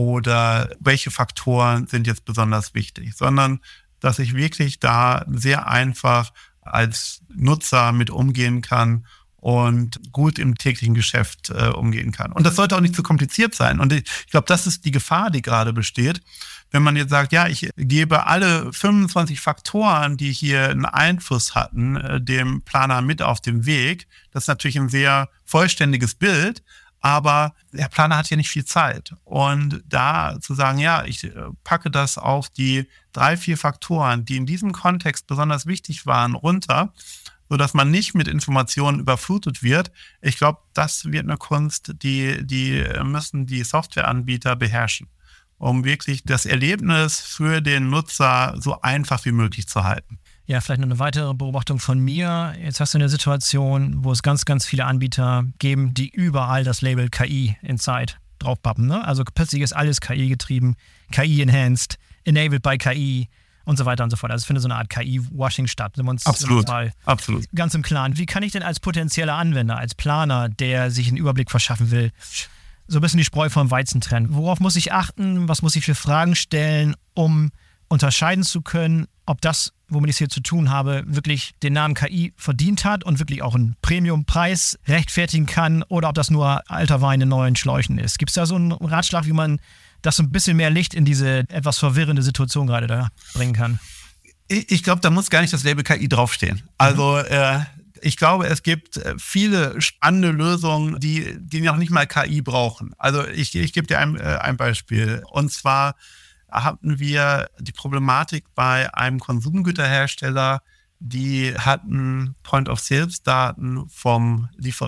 oder welche Faktoren sind jetzt besonders wichtig, sondern dass ich wirklich da sehr einfach als Nutzer mit umgehen kann und gut im täglichen Geschäft umgehen kann. Und das sollte auch nicht zu kompliziert sein. Und ich glaube, das ist die Gefahr, die gerade besteht. Wenn man jetzt sagt, ja, ich gebe alle 25 Faktoren, die hier einen Einfluss hatten, dem Planer mit auf den Weg. Das ist natürlich ein sehr vollständiges Bild, aber der Planer hat ja nicht viel Zeit. Und da zu sagen, ja, ich packe das auf die 3, 4 Faktoren, die in diesem Kontext besonders wichtig waren, runter, sodass man nicht mit Informationen überflutet wird. Ich glaube, das wird eine Kunst, die müssen die Softwareanbieter beherrschen, um wirklich das Erlebnis für den Nutzer so einfach wie möglich zu halten. Ja, vielleicht noch eine weitere Beobachtung von mir. Jetzt hast du eine Situation, wo es ganz, ganz viele Anbieter geben, die überall das Label KI Inside draufpappen. Ne? Also plötzlich ist alles KI getrieben, KI enhanced, enabled by KI und so weiter und so fort. Also es findet so eine Art KI-Washing statt. Sind wir uns mal absolut ganz im Klaren. Wie kann ich denn als potenzieller Anwender, als Planer, der sich einen Überblick verschaffen will, so ein bisschen die Spreu vom Weizen trennen? Worauf muss ich achten? Was muss ich für Fragen stellen, um unterscheiden zu können, ob das, womit ich es hier zu tun habe, wirklich den Namen KI verdient hat und wirklich auch einen Premiumpreis rechtfertigen kann oder ob das nur alter Wein in neuen Schläuchen ist? Gibt es da so einen Ratschlag, wie man das so ein bisschen mehr Licht in diese etwas verwirrende Situation gerade da bringen kann? Ich glaube, da muss gar nicht das Label KI draufstehen. Also ich glaube, es gibt viele spannende Lösungen, die noch nicht mal KI brauchen. Also ich gebe dir ein Beispiel. Und zwar hatten wir die Problematik bei einem Konsumgüterhersteller, die hatten Point-of-Sales-Daten vom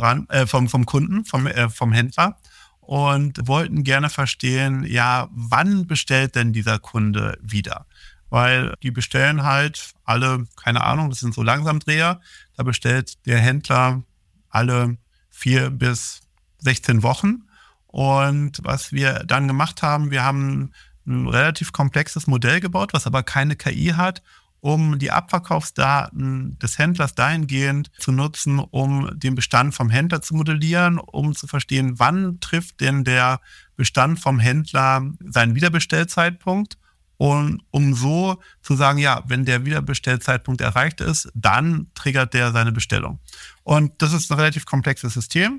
Kunden, vom Händler und wollten gerne verstehen, ja, wann bestellt denn dieser Kunde wieder? Weil die bestellen halt alle, keine Ahnung, das sind so Langsamdreher, da bestellt der Händler alle 4 bis 16 Wochen. Und was wir dann gemacht haben, wir haben ein relativ komplexes Modell gebaut, was aber keine KI hat, um die Abverkaufsdaten des Händlers dahingehend zu nutzen, um den Bestand vom Händler zu modellieren, um zu verstehen, wann trifft denn der Bestand vom Händler seinen Wiederbestellzeitpunkt, und um so zu sagen, ja, wenn der Wiederbestellzeitpunkt erreicht ist, dann triggert der seine Bestellung. Und das ist ein relativ komplexes System,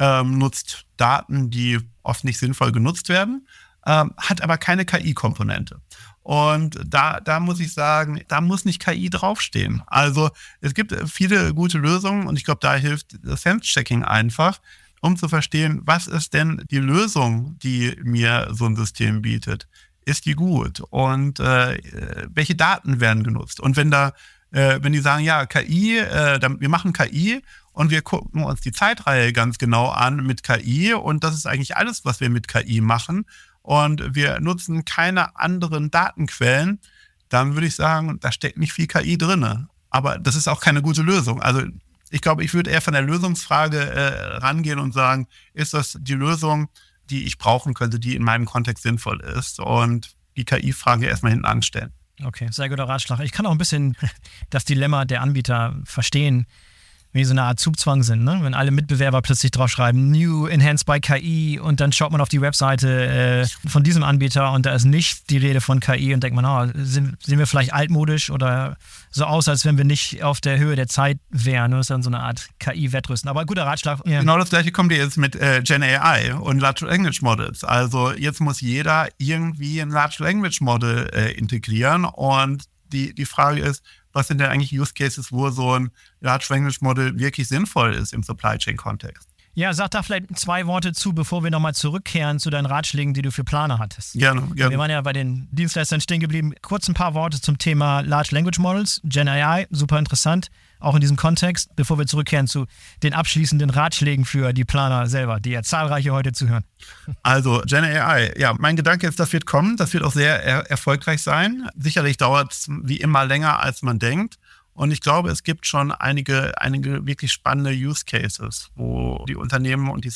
nutzt Daten, die oft nicht sinnvoll genutzt werden, hat aber keine KI-Komponente. Und da muss ich sagen, da muss nicht KI draufstehen. Also es gibt viele gute Lösungen und ich glaube, da hilft das Sense-Checking einfach, um zu verstehen, was ist denn die Lösung, die mir so ein System bietet. Ist die gut? Und welche Daten werden genutzt? Und wenn die sagen, ja, KI, wir machen KI und wir gucken uns die Zeitreihe ganz genau an mit KI und das ist eigentlich alles, was wir mit KI machen, und wir nutzen keine anderen Datenquellen, dann würde ich sagen, da steckt nicht viel KI drin. Aber das ist auch keine gute Lösung. Also ich glaube, ich würde eher von der Lösungsfrage rangehen und sagen, ist das die Lösung, die ich brauchen könnte, die in meinem Kontext sinnvoll ist, und die KI-Frage erstmal hinten anstellen. Okay, sehr guter Ratschlag. Ich kann auch ein bisschen das Dilemma der Anbieter verstehen, wie so eine Art Zugzwang sind, ne? Wenn alle Mitbewerber plötzlich draufschreiben, New Enhanced by KI, und dann schaut man auf die Webseite von diesem Anbieter und da ist nicht die Rede von KI und denkt man, sind wir vielleicht altmodisch oder so aus, als wenn wir nicht auf der Höhe der Zeit wären. Das ist dann so eine Art KI-Wettrüsten. Aber guter Ratschlag. Ja. Genau das gleiche kommt jetzt mit Gen AI und Large Language Models. Also jetzt muss jeder irgendwie ein Large Language Model integrieren, und die Frage ist, was sind denn eigentlich Use Cases, wo so ein Large Language Model wirklich sinnvoll ist im Supply Chain Kontext? Ja, sag da vielleicht 2 Worte zu, bevor wir nochmal zurückkehren zu deinen Ratschlägen, die du für Planer hattest. Gerne. Wir waren ja bei den Dienstleistern stehen geblieben. Kurz ein paar Worte zum Thema Large Language Models, Gen AI, super interessant, auch in diesem Kontext, bevor wir zurückkehren zu den abschließenden Ratschlägen für die Planer selber, die ja zahlreiche heute zuhören. Also Gen AI, ja, mein Gedanke ist, das wird kommen, das wird auch sehr erfolgreich sein. Sicherlich dauert es wie immer länger, als man denkt. Und ich glaube, es gibt schon einige wirklich spannende Use Cases, wo die Unternehmen und die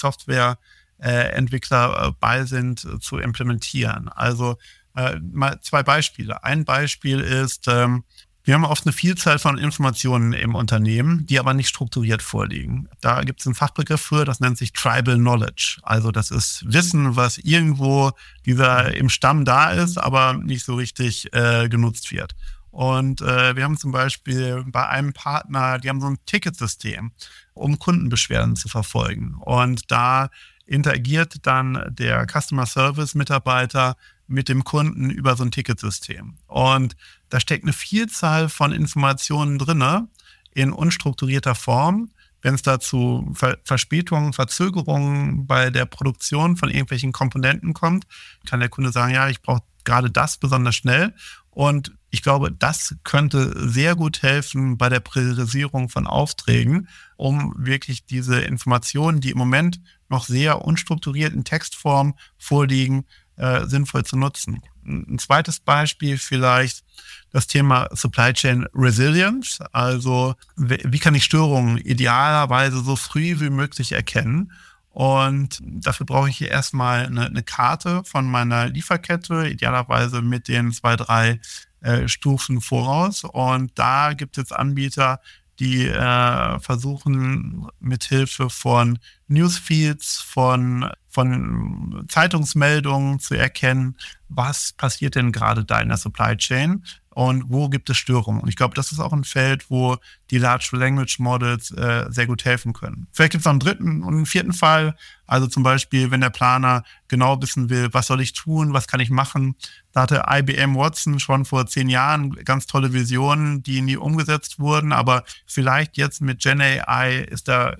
Softwareentwickler bei sind zu implementieren. Also mal 2 Beispiele. Ein Beispiel ist, wir haben oft eine Vielzahl von Informationen im Unternehmen, die aber nicht strukturiert vorliegen. Da gibt es einen Fachbegriff für, das nennt sich Tribal Knowledge. Also das ist Wissen, was irgendwo im Stamm da ist, aber nicht so richtig genutzt wird. Und wir haben zum Beispiel bei einem Partner, die haben so ein Ticketsystem, um Kundenbeschwerden zu verfolgen. Und da interagiert dann der Customer Service Mitarbeiter mit dem Kunden über so ein Ticketsystem. Und da steckt eine Vielzahl von Informationen drinne in unstrukturierter Form. Wenn es da zu Verspätungen, Verzögerungen bei der Produktion von irgendwelchen Komponenten kommt, kann der Kunde sagen, ja, ich brauche gerade das besonders schnell. Und ich glaube, das könnte sehr gut helfen bei der Priorisierung von Aufträgen, um wirklich diese Informationen, die im Moment noch sehr unstrukturiert in Textform vorliegen, sinnvoll zu nutzen. Ein zweites Beispiel vielleicht das Thema Supply Chain Resilience. Also wie kann ich Störungen idealerweise so früh wie möglich erkennen? Und dafür brauche ich hier erstmal eine Karte von meiner Lieferkette, idealerweise mit den 2, 3 Stufen voraus. Und da gibt es Anbieter, die versuchen mithilfe von Newsfeeds, von Zeitungsmeldungen zu erkennen, was passiert denn gerade da in der Supply Chain und wo gibt es Störungen. Und ich glaube, das ist auch ein Feld, wo die Large Language Models sehr gut helfen können. Vielleicht gibt es noch einen 3. und einen 4. Fall. Also zum Beispiel, wenn der Planer genau wissen will, was soll ich tun, was kann ich machen. Da hatte IBM Watson schon vor 10 Jahren ganz tolle Visionen, die nie umgesetzt wurden. Aber vielleicht jetzt mit Gen AI ist da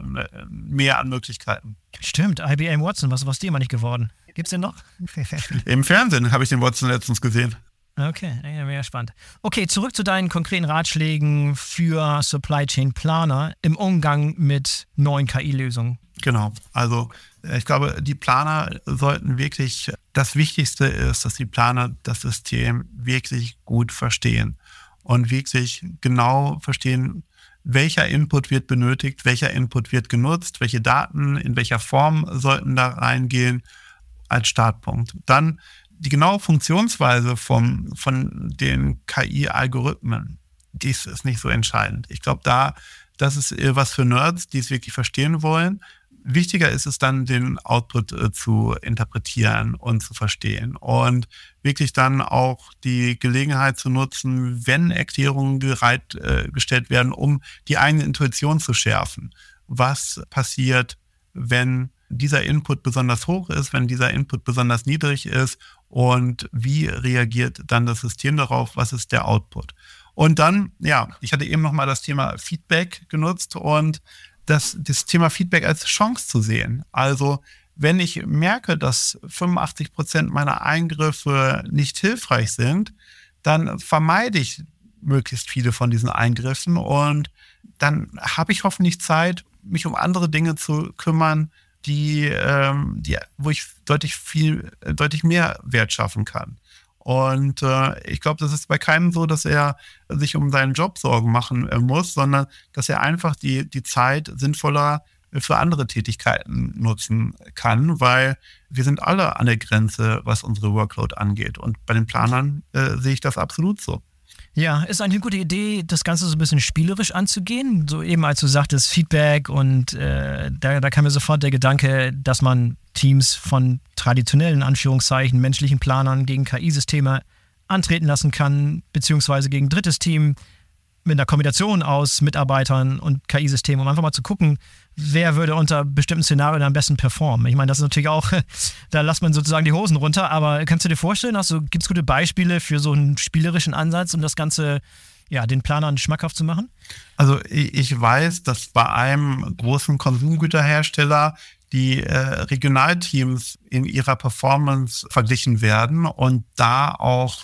mehr an Möglichkeiten. Stimmt, IBM Watson, was ist aus dem nicht geworden? Gibt's den noch? Im Fernsehen habe ich den Watson letztens gesehen. Okay, ja, mega spannend. Okay, zurück zu deinen konkreten Ratschlägen für Supply Chain Planer im Umgang mit neuen KI-Lösungen. Genau, also ich glaube, die Planer sollten wirklich, das Wichtigste ist, dass die Planer das System wirklich gut verstehen und wirklich genau verstehen, welcher Input wird benötigt, welcher Input wird genutzt, welche Daten in welcher Form sollten da reingehen als Startpunkt. Dann die genaue Funktionsweise von den KI-Algorithmen, dies ist nicht so entscheidend. Ich glaube, das ist was für Nerds, die es wirklich verstehen wollen. Wichtiger ist es dann, den Output zu interpretieren und zu verstehen und wirklich dann auch die Gelegenheit zu nutzen, wenn Erklärungen bereitgestellt werden, um die eigene Intuition zu schärfen. Was passiert, wenn dieser Input besonders hoch ist, wenn dieser Input besonders niedrig ist und wie reagiert dann das System darauf, was ist der Output? Und dann, ich hatte eben nochmal das Thema Feedback genutzt und das Thema Feedback als Chance zu sehen. Also wenn ich merke, dass 85% meiner Eingriffe nicht hilfreich sind, dann vermeide ich möglichst viele von diesen Eingriffen und dann habe ich hoffentlich Zeit, mich um andere Dinge zu kümmern, wo ich deutlich mehr Wert schaffen kann. Und ich glaube, das ist bei keinem so, dass er sich um seinen Job Sorgen machen muss, sondern dass er einfach die Zeit sinnvoller für andere Tätigkeiten nutzen kann, weil wir sind alle an der Grenze, was unsere Workload angeht. Und bei den Planern sehe ich das absolut so. Ja, ist eine gute Idee, das Ganze so ein bisschen spielerisch anzugehen. So eben als du sagtest, Feedback und da kam mir sofort der Gedanke, dass man Teams von traditionellen, Anführungszeichen, menschlichen Planern gegen KI-Systeme antreten lassen kann, beziehungsweise gegen ein drittes Team mit einer Kombination aus Mitarbeitern und KI-Systemen, um einfach mal zu gucken, wer würde unter bestimmten Szenarien am besten performen. Ich meine, das ist natürlich auch, da lässt man sozusagen die Hosen runter, aber kannst du dir vorstellen, gibt es gute Beispiele für so einen spielerischen Ansatz, um das Ganze, den Planern schmackhaft zu machen? Also ich weiß, dass bei einem großen Konsumgüterhersteller die Regionalteams in ihrer Performance verglichen werden und da auch,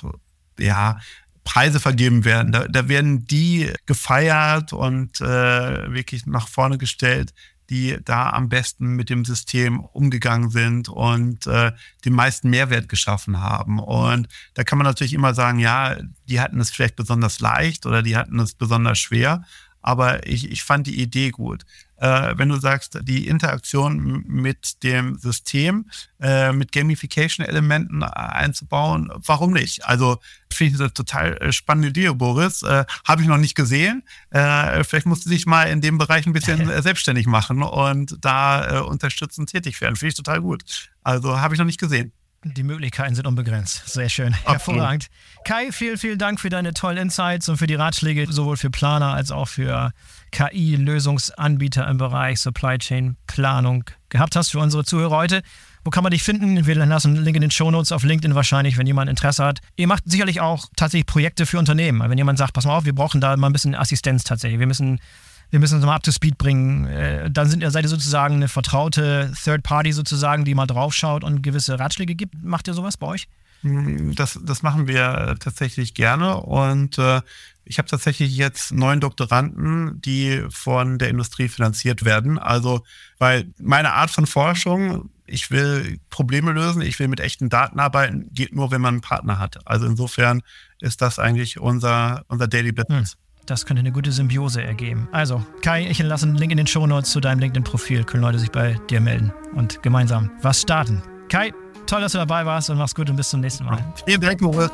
Preise vergeben werden. Da werden die gefeiert und wirklich nach vorne gestellt, die da am besten mit dem System umgegangen sind und den meisten Mehrwert geschaffen haben. Und da kann man natürlich immer sagen, die hatten es vielleicht besonders leicht oder die hatten es besonders schwer. Aber ich fand die Idee gut. Wenn du sagst, die Interaktion mit dem System, mit Gamification-Elementen einzubauen, warum nicht? Also finde ich eine total spannende Idee, Boris. Habe ich noch nicht gesehen. Vielleicht musst du dich mal in dem Bereich ein bisschen selbstständig machen und da unterstützend tätig werden. Finde ich total gut. Also habe ich noch nicht gesehen. Die Möglichkeiten sind unbegrenzt. Sehr schön. Hervorragend. Kai, vielen, vielen Dank für deine tollen Insights und für die Ratschläge, sowohl für Planer als auch für KI-Lösungsanbieter im Bereich Supply Chain Planung gehabt hast für unsere Zuhörer heute. Wo kann man dich finden? Wir lassen einen Link in den Shownotes auf LinkedIn wahrscheinlich, wenn jemand Interesse hat. Ihr macht sicherlich auch tatsächlich Projekte für Unternehmen. Wenn jemand sagt, pass mal auf, wir brauchen da mal ein bisschen Assistenz tatsächlich. Wir müssen uns mal up to speed bringen. Dann seid ihr sozusagen eine vertraute Third Party sozusagen, die mal draufschaut und gewisse Ratschläge gibt. Macht ihr sowas bei euch? Das machen wir tatsächlich gerne und ich habe tatsächlich jetzt 9 Doktoranden, die von der Industrie finanziert werden. Also, weil meine Art von Forschung, ich will Probleme lösen, ich will mit echten Daten arbeiten, geht nur, wenn man einen Partner hat. Also insofern ist das eigentlich unser Daily Business. Das könnte eine gute Symbiose ergeben. Also, Kai, ich lasse einen Link in den Shownotes zu deinem LinkedIn-Profil. Können Leute sich bei dir melden und gemeinsam was starten. Kai, toll, dass du dabei warst und mach's gut und bis zum nächsten Mal. Vielen Dank, Moritz.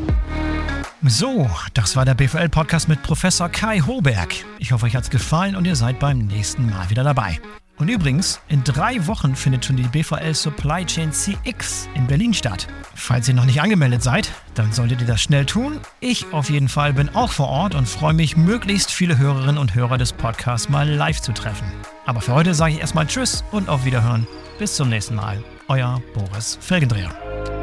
So, das war der BVL-Podcast mit Professor Kai Hoberg. Ich hoffe, euch hat's gefallen und ihr seid beim nächsten Mal wieder dabei. Und übrigens, in 3 Wochen findet schon die BVL Supply Chain CX in Berlin statt. Falls ihr noch nicht angemeldet seid, dann solltet ihr das schnell tun. Ich auf jeden Fall bin auch vor Ort und freue mich, möglichst viele Hörerinnen und Hörer des Podcasts mal live zu treffen. Aber für heute sage ich erstmal Tschüss und auf Wiederhören. Bis zum nächsten Mal. Euer Boris Felgendreher.